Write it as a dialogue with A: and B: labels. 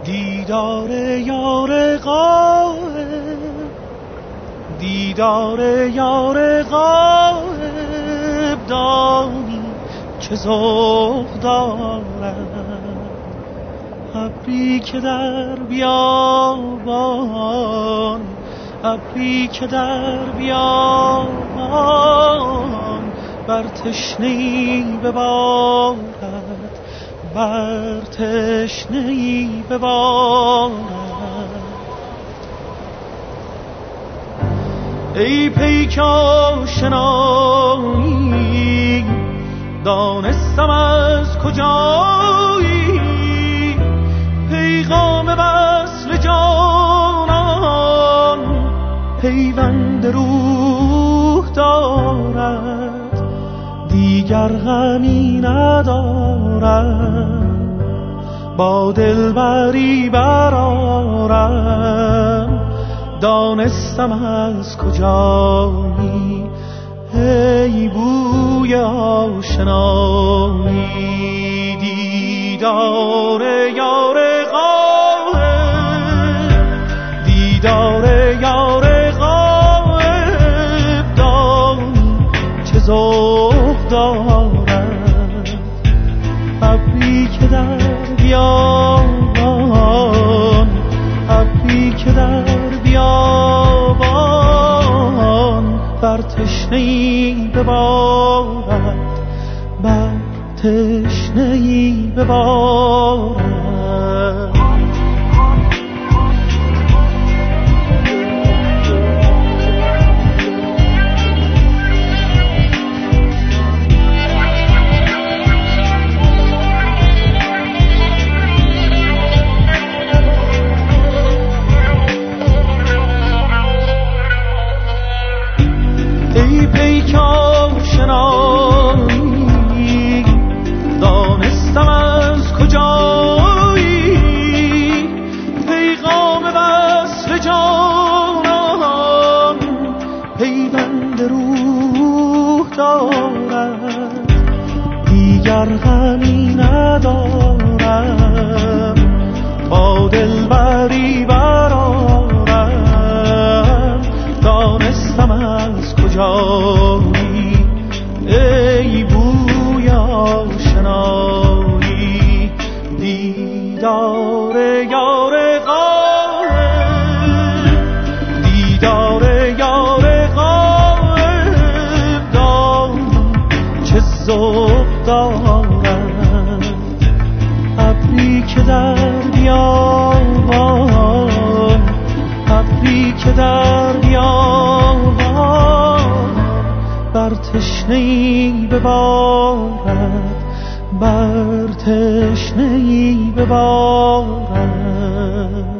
A: دیدار یار غایب، دیدار یار غایب، دانی چه ذوق دارد. ابری که در بیابان، ابری که در بیابان، بر تشنه‌ای ببارد، بر تشنه‌ای ببارد. ای پیک آشنایی، دانستم از کجایی، پیغام وصل جانان پیوند روح دارد، دیگر غمی ندارم، با دلبری برآرم، دانستم از کجایی. ای بوی آشنایی، دیدار یار غایب، دیدار یار غایب، دانی چه ذوق دارد. ابری که در بیابان، ابری که در بیابان، بر تشنه‌ای ببارد، بر تشنه‌ای ببارد. ای پیک آشنایی، دانستم از کجایی، پیغام وصل جانان پیوند روح دارد، دیگر غمی ندارم، با دلبری برآرم، دانستم از کجایی. ای بوی آشنایی، دیدار یار غایب، دیدار یار غایب، دانی چه ذوق دارد. ابری که در بیابان، ابری که در بیابان، بر تشنه‌ای ببارد، بر تشنه‌ای ببارد.